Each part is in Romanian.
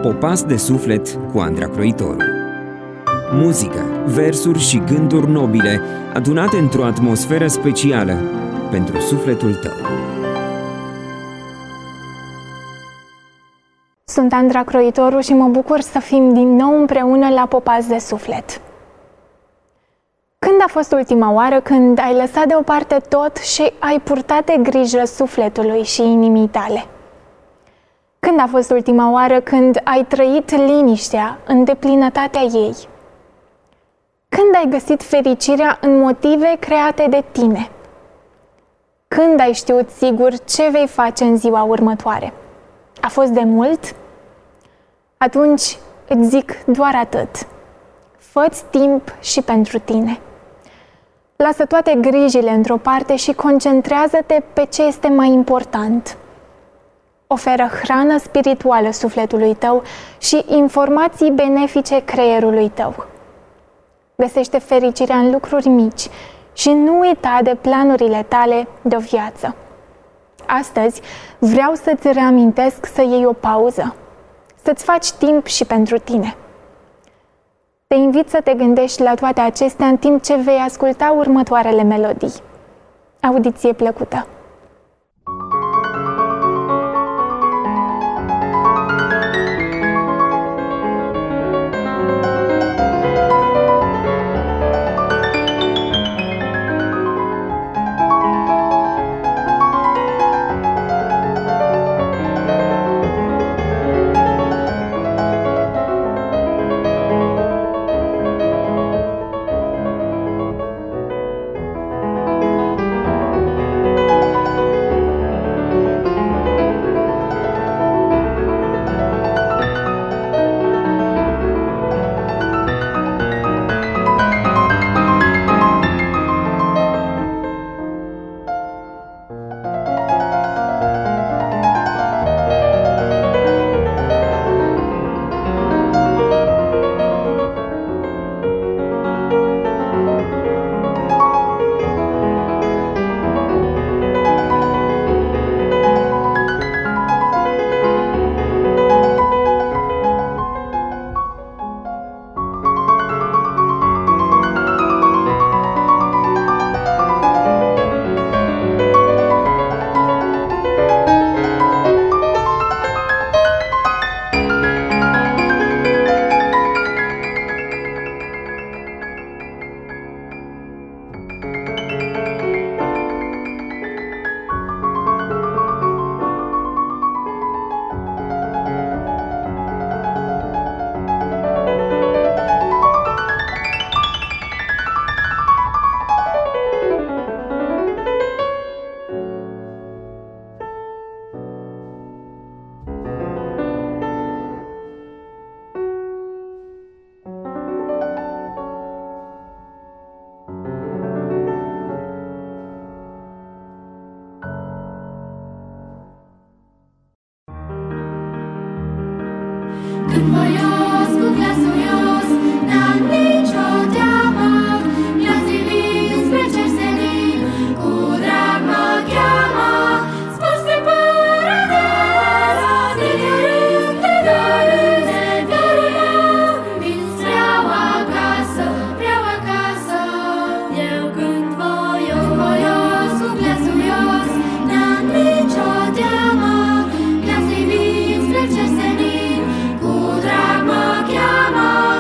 Popas de suflet cu Andra Croitoru. Muzică, versuri și gânduri nobile adunate într-o atmosferă specială pentru sufletul tău. Sunt Andra Croitoru și mă bucur să fim din nou împreună la Popas de suflet. Când a fost ultima oară când ai lăsat deoparte tot și ai purtat de grijă sufletului și inimii tale? Când a fost ultima oară când ai trăit liniștea în deplinătatea ei? Când ai găsit fericirea în motive create de tine? Când ai știut sigur ce vei face în ziua următoare? A fost de mult? Atunci îți zic doar atât. Fă-ți timp și pentru tine. Lasă toate grijile într-o parte și concentrează-te pe ce este mai important. Oferă hrană spirituală sufletului tău și informații benefice creierului tău. Găsește fericirea în lucruri mici și nu uita de planurile tale de o viață. Astăzi vreau să-ți reamintesc să iei o pauză, să-ți faci timp și pentru tine. Te invit să te gândești la toate acestea în timp ce vei asculta următoarele melodii. Audiție plăcută! Când voios cu glasul ios, n-am nicio teamă, le-am zivit spre cer senin, cu drag mă cheamă, spor spre paradis, de râs, de dorâs, de râs, vin vreau acasă, eu când voios cu glasul ios, n-am nicio teamă, le-am zivit spre cer senin, cu drag mă cheamă.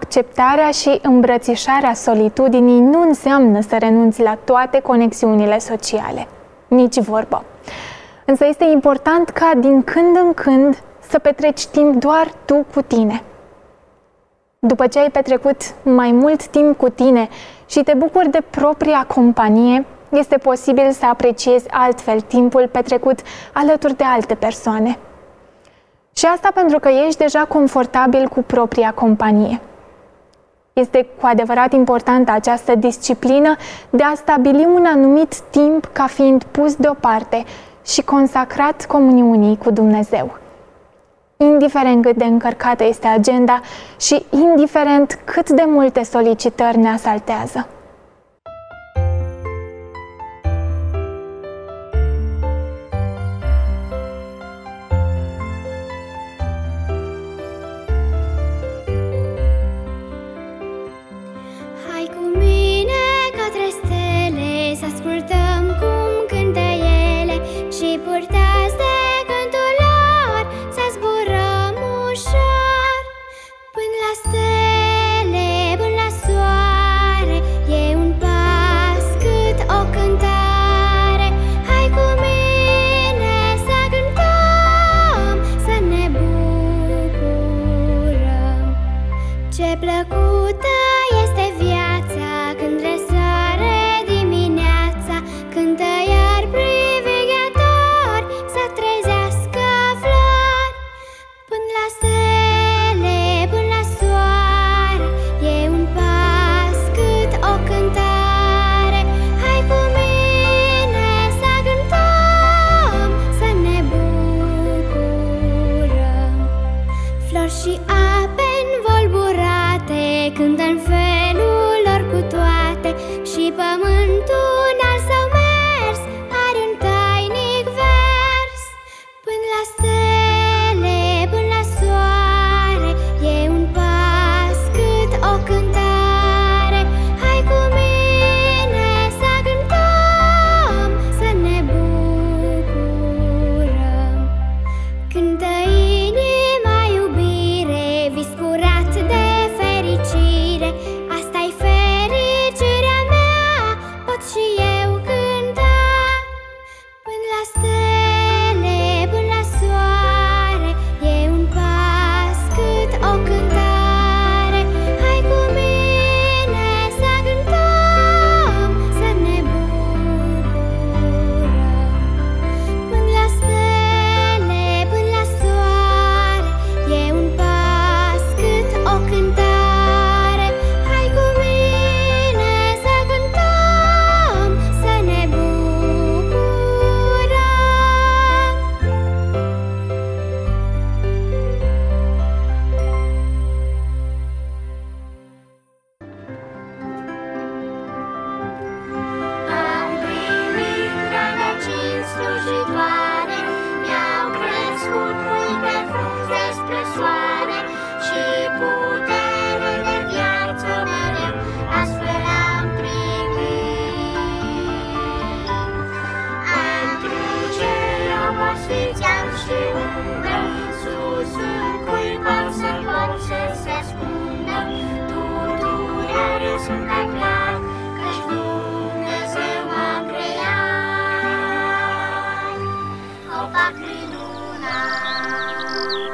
Acceptarea și îmbrățișarea solitudinii nu înseamnă să renunți la toate conexiunile sociale. Nici vorbă. Însă este important ca din când în când să petreci timp doar tu cu tine. După ce ai petrecut mai mult timp cu tine și te bucuri de propria companie, este posibil să apreciezi altfel timpul petrecut alături de alte persoane. Și asta pentru că ești deja confortabil cu propria companie. Este cu adevărat importantă această disciplină de a stabili un anumit timp ca fiind pus deoparte și consacrat comuniunii cu Dumnezeu. Indiferent cât de încărcată este agenda și indiferent cât de multe solicitări ne asaltează. Hai cu mine către stele, să ascultăm cum cântă ele și purtați de cântul lor, să zburăm ușor până la stele, până la soare. E un pas cât o cântare. Hai cu mine să cântăm, să ne bucurăm. Ce plăcută este viața când răsare dimineața, cântă iar priveghetori să trezească flori. Până la stele, până la soare, e un pas cât o cântare. Hai cu mine să cântăm, să ne bucurăm. Flori și ape învolburate cântă în felul lor cu toate, și pământul în-al său mers are un tainic vers. Până la stele, până la soare, e un pas cât o cântare. Hai cu mine să cântăm, să ne bucurăm. Cântă inima iubire, vis curat de fericire. Asta-i fericirea mea, pot și eu cânta. Până la stele, până la soare, e un pas cât o cântare. Hai cu mine să cântăm, să ne bucurăm. Până la stele, până la soare, e un pas cât o cântare. Hai cu mine să cântăm, să ne bucurăm. Am primit rădăcini slujitoare, mi-au crescut multe frunze despre soare și putere de viață mereu, astfel am primit. Pentru cei obosiți am și undă, sus în cui pot să se ascundă. Tuturor sunt de clar, căci Dumnezeu m-a creat. Copac minunat.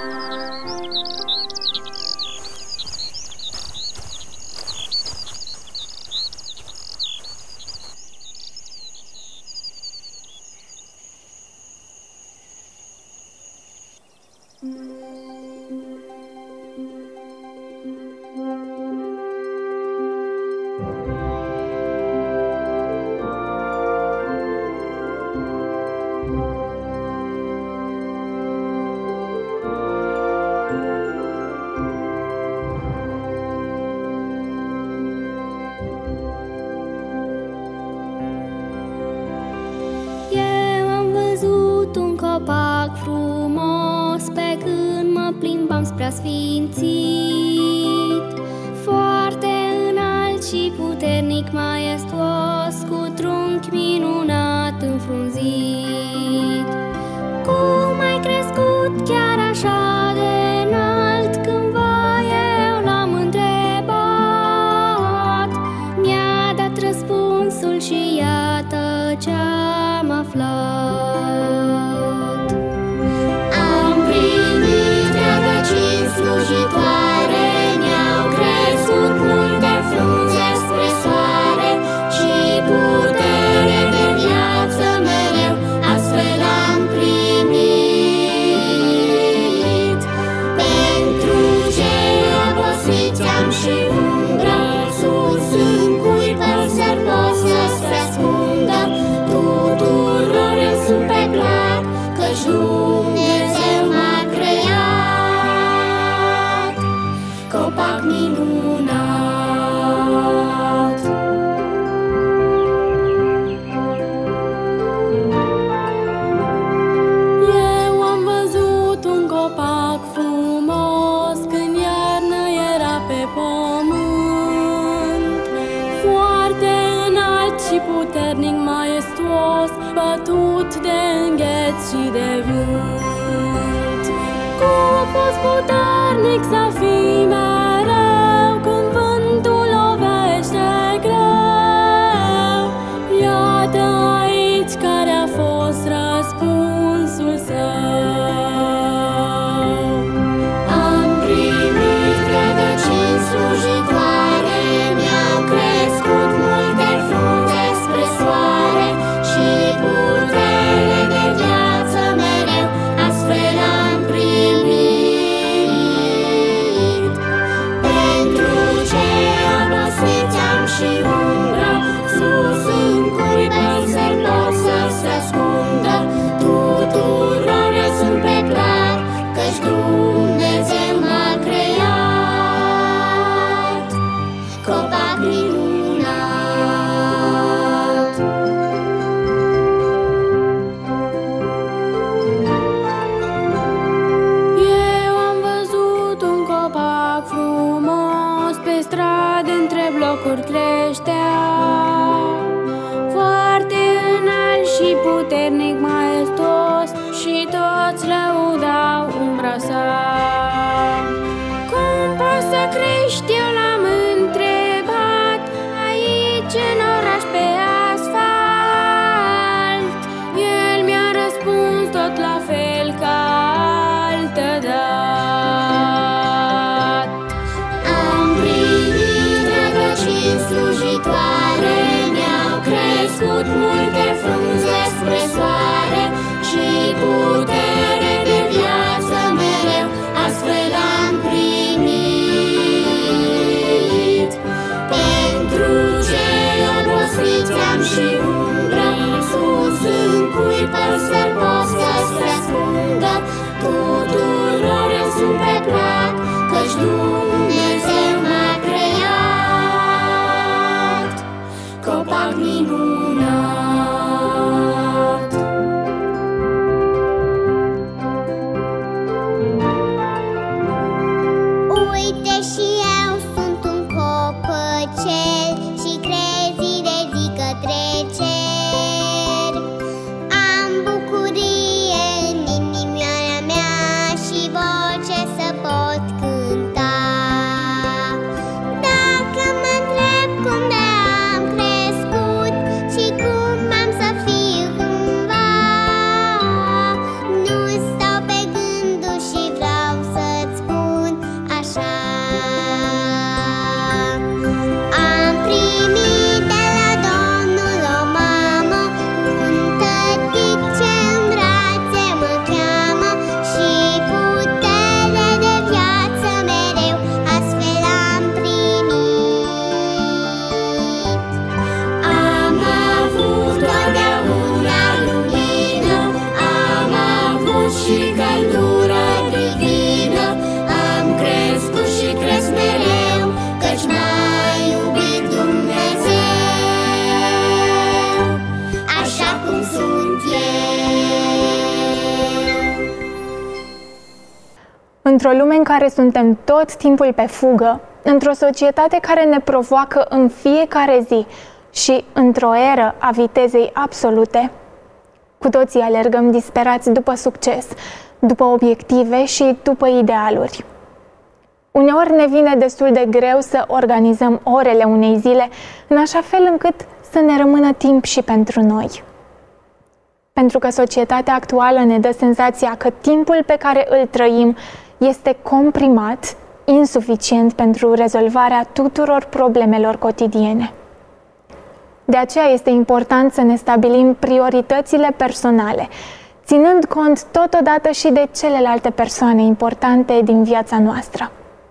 Eu am văzut un copac frumos pe când mă plimbam spre asfințit. Foarte înalt și puternic, maiestuos, cu trunchi minunat înfrunzit. Cum ai crescut chiar așa de înalt? Cândva eu l-am întrebat. și iată ce-am aflat. Am primit rădăcini slujitoare, mi-au crescut multe frunze spre soare și putere de viață mereu, astfel am primit. Pentru cei obosiți am și umbră, sus în cui păsări pot să se ascundă. Tuturor eu sunt pe plac, căci Dumnezeu m-a creat. Copac minunat. Eu am văzut un copac frumos când iarna era pe pământ, foarte înalt și puternic, maestuos, bătut de îngheț și de vânt. Cum poți puternic să fii mereu când vântul lovește greu? Iată aici care a fost răspunsul său. Am primit rădăcini slujitoare, mi-au crescut multe frunze spre soare și putere de viață mereu, astfel am primit. Pentru cei obosiți am și umbră, sus în cui păsări pot să se ascundă. Tuturor eu sunt pe plac, căci Dumnezeu m-a creat. Copac minunat. Eu am văzut un copac frumos, pe stradă între blocuri creștea, foarte înalt și puternic, maestuos, și toți lăudau umbra sa. Cum poți să crești, eu l-am întrebat, aici în oraș pe asfalt? El mi-a răspuns tot la fel ca altădată. Am primit rădăcini slujitoare, mi-au crescut multe frunze spre soare și putere de viață mereu, astfel am primit. Pentru cei obosiți am și umbră, sus în cui păsări pot să se ascundă. Tuturor eu sunt pe plac, căci Dumnezeu m-a creat. Copac minunat. Uite și eu sunt un copăcel și crezi de zi către cer. Am bucurie în inimioara mea și voce să pot cânta. Dacă mă întreb cum de am crescut și cum am să fiu cândva, nu stau pe gânduri și vreau să-ți spun așa. Am primit de la Domnul o mamă, un tătic ce în brațe mă cheamă și putere de viață mereu, astfel am primit. Am avut totdeauna lumină, am avut și căldură divină. Am crescut și cresc mereu, căci m-a iubit Dumnezeu, așa cum sunt eu. Într-o lume în care suntem tot timpul pe fugă, într-o societate care ne provoacă în fiecare zi și într-o eră a vitezei absolute, cu toții alergăm disperați după succes, după obiective și după idealuri. Uneori ne vine destul de greu să organizăm orele unei zile în așa fel încât să ne rămână timp și pentru noi. Pentru că societatea actuală ne dă senzația că timpul pe care îl trăim este comprimat, insuficient pentru rezolvarea tuturor problemelor cotidiene. De aceea este important să ne stabilim prioritățile personale, ținând cont totodată și de celelalte persoane importante din viața noastră.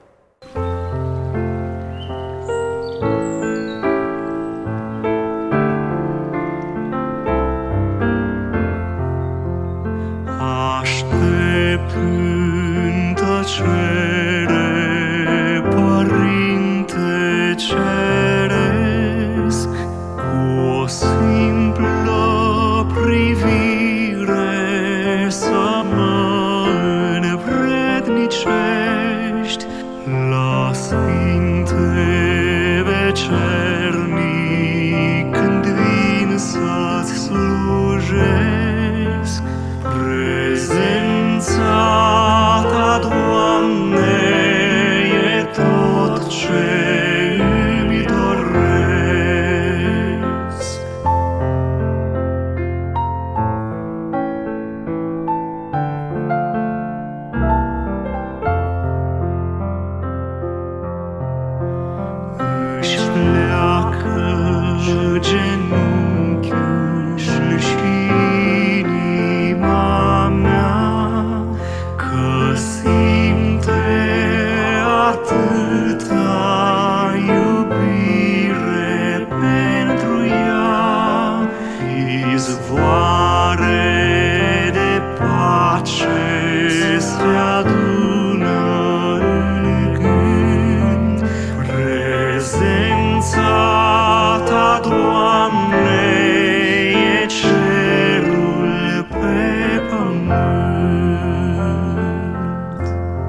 Aștept în tăcere, Părinte Ceresc, cu o simplă privire să mă învrednicești la sfinte vecernic când vin să-ți slujesc. Prezența Ta, Doamne, e tot ce îmi doresc. Își pleacă genunchiul și inima mea, că simte atâta iubire pentru ea. Izvoare de pace se adună în gând. Prezența Ta, Doamne, e cerul pe pământ.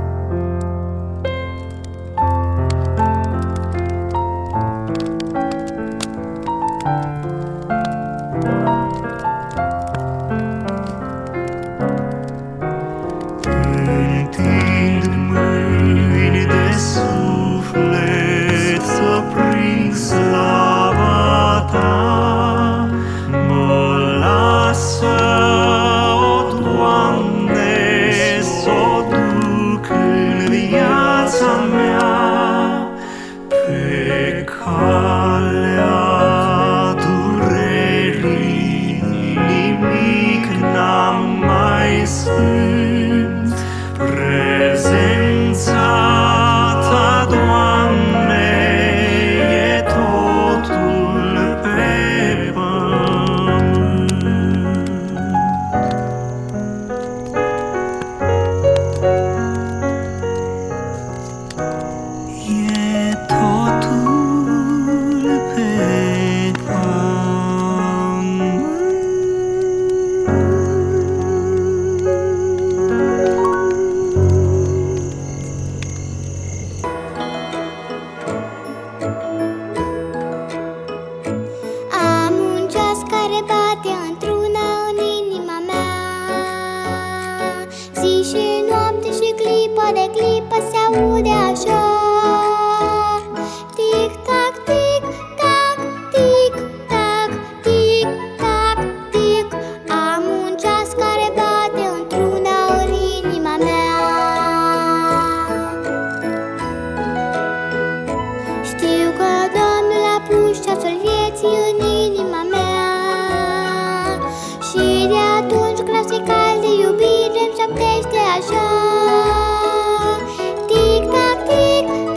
Întind mâini de suflet să prind slava Ta. Mă lasă, o Doamne, s-o duc în viața mea, pe calea durerii nimic n-am mai sfânt. Prezența Ta, Doamne, e totul pe pământ. E totul pe pământ. Am un ceas care bate într-una în inima mea. Zi și noapte și clipă de clipă se aude așa. Tic-tac, tic-tac, tic-tac, tic-tac, tic. Am un ceas care bate într-una în inima mea. Știu că Domnul a pus ceasul vieții în inima mea, și de atunci glasul cald de iubire îmi șoptește așa. Tic-tac, tic,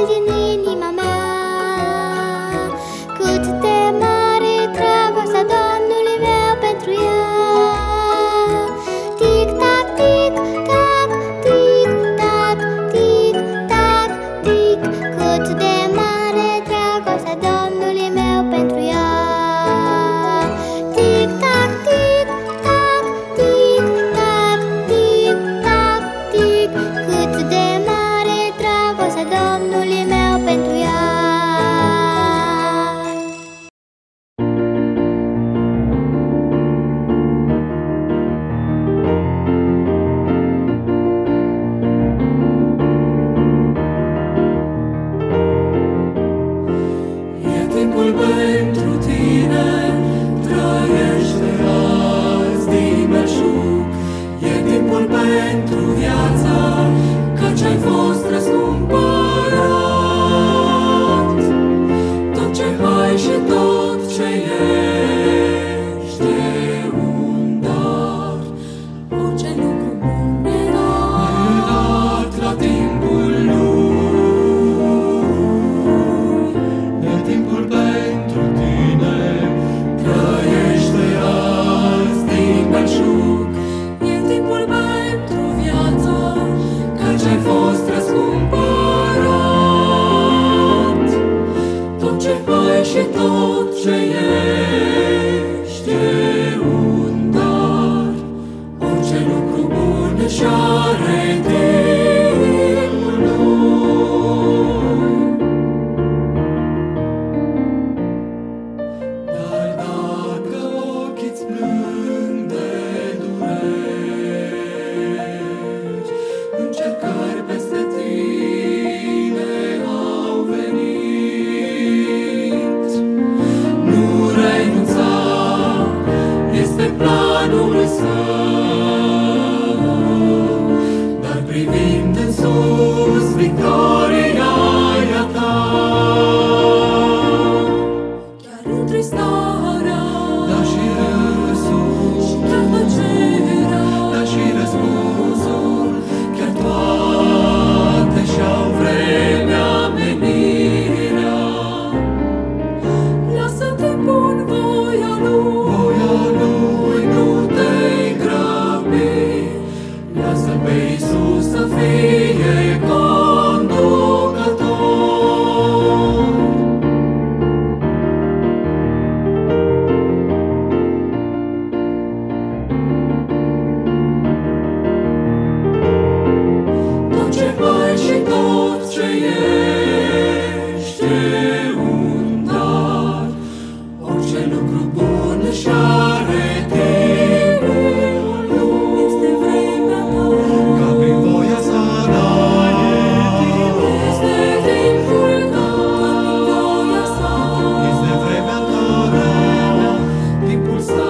mult din inima mea. Cât de mare dragostea Domnului meu pentru ea. Tic-tac, tic-tac, tic-tac, tic-tac, tic. Cât de mare dragostea Domnului meu pentru ea. Tic-tac, tic-tac, tic-tac, tic-tac, tic. Cât de mare dragostea Domnului meu pentru ea. E timpul pentru tine, trăiește azi din belșug. E timpul pentru viața, căci ai fost răscumpărat. Tot ce ai și tot ce ești e un dar. Orice lucru bun e dat la timpul lui. E timpul pentru tine, trăiește azi din belșug. E timpul pentru viață, căci ai fost răscumpărat. Tot ce ai și tot ce ești e un dar. Orice lucru bun își are timpul lui. Dar dacă ochii-ți plâng de dureri, încercări peste tine au venit, nu renunța, este planul său. Dar privind în sus, victoria e a ta. Chiar întristarea, dar și râsul, și chiar tăcerea, dar și răspunsul, chiar toate și-au vremea, menirea. Lasă-te în voia lui, nu te-i grăbi. Lasă-l pe Iisus să fie conducător. Tot ce ai și tot ce ești e un dar. Orice lucru bun își are timpul lui. Este vremea ta, ca prin voia sa este timpul tău, ca prin voia sa. Este vremea ta, timpul să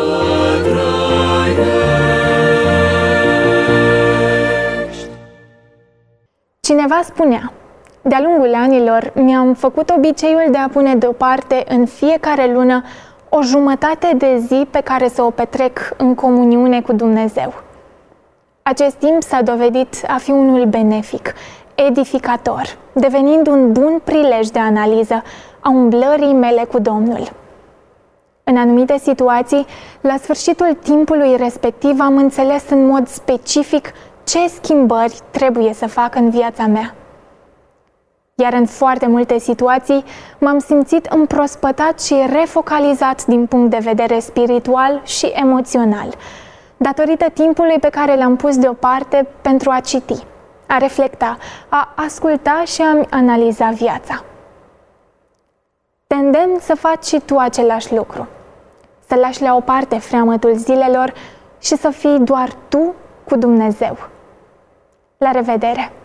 trăiești. Cineva spunea: de-a lungul anilor mi-am făcut obiceiul de a pune deoparte în fiecare lună o jumătate de zi pe care să o petrec în comuniune cu Dumnezeu. Acest timp s-a dovedit a fi unul benefic, edificator, devenind un bun prilej de analiză a umblării mele cu Domnul. În anumite situații, la sfârșitul timpului respectiv, am înțeles în mod specific ce schimbări trebuie să fac în viața mea. Iar în foarte multe situații m-am simțit împrospătat și refocalizat din punct de vedere spiritual și emoțional, datorită timpului pe care l-am pus deoparte pentru a citi, a reflecta, a asculta și a-mi analiza viața. Te îndemn să faci și tu același lucru, să lași la o parte freamătul zilelor și să fii doar tu cu Dumnezeu. La revedere!